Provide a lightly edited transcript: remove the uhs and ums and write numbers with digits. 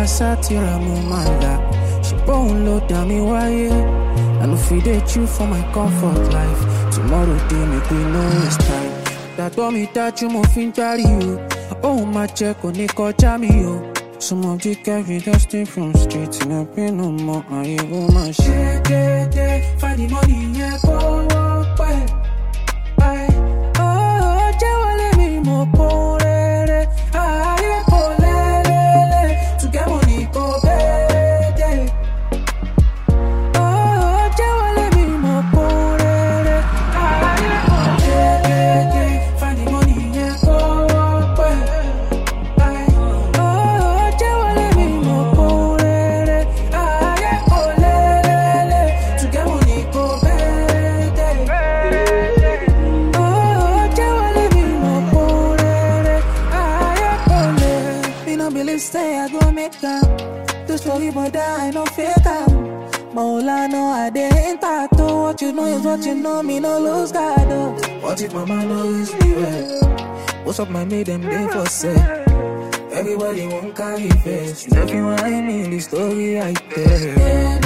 satira mumanda. She bone low down me why. I no feed you for my comfort life. Tomorrow day make we no waste time. That told me that you move in you. Oh my check on Nico Jamio. Some of the carry just stay from streets and I pay no more. I go my shit. Find the money, yeah, go away. Oh, Jawale me mo porere. I polele to get money go bed. Oh, Jawale me mo porere. I find the money, yeah, go away. Oh, Jawale me mo porere. I polele to get money go bed. Say I go make them. The story but I no fake am. Maulano I dey enter to. What you know is what you know. Me no lose God. What if mama knows me well? What's up my made them day for say. Everybody won't carry face. Everyone in the story I tell.